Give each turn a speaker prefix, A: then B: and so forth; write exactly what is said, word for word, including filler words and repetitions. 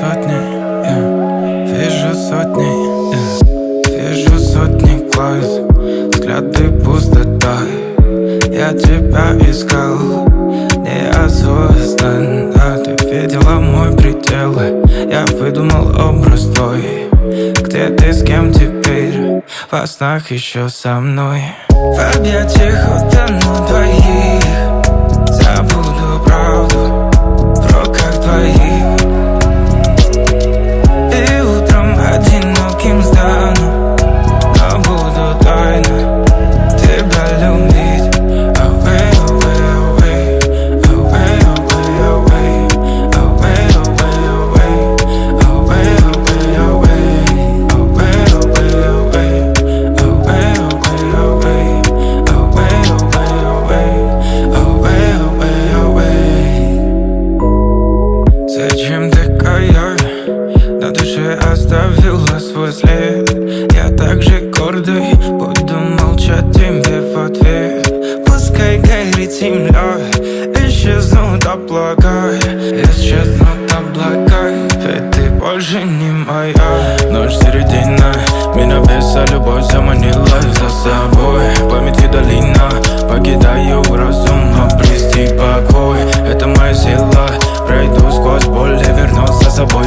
A: сотни, yeah. Вижу сотни, yeah. Вижу сотни глаз, взгляды пустота. Я тебя искал неосознанно. Ты видела мой предел, я выдумал образ твой. Где ты, с кем теперь? Во снах еще со мной. В объятиях утону двоих. Забуду правду про как двоих. И утром одиноким стану, но буду тайно тебя любить. Away, away, away, away, away, away, away, away, away, away, away, away, away, away, away, away, away, away. Зачем такая? На душе оставила свой след. Я так же гордый, буду молчать тебе в ответ. Пускай горит земля, исчезнут облака, исчезнут облака, ведь ты больше не моя. Ночь середина, меня беса любовь заманила за собой. Памяти долина, покидаю разум, обрести покой. Это моя сила, пройду сквозь боль и вернусь за собой.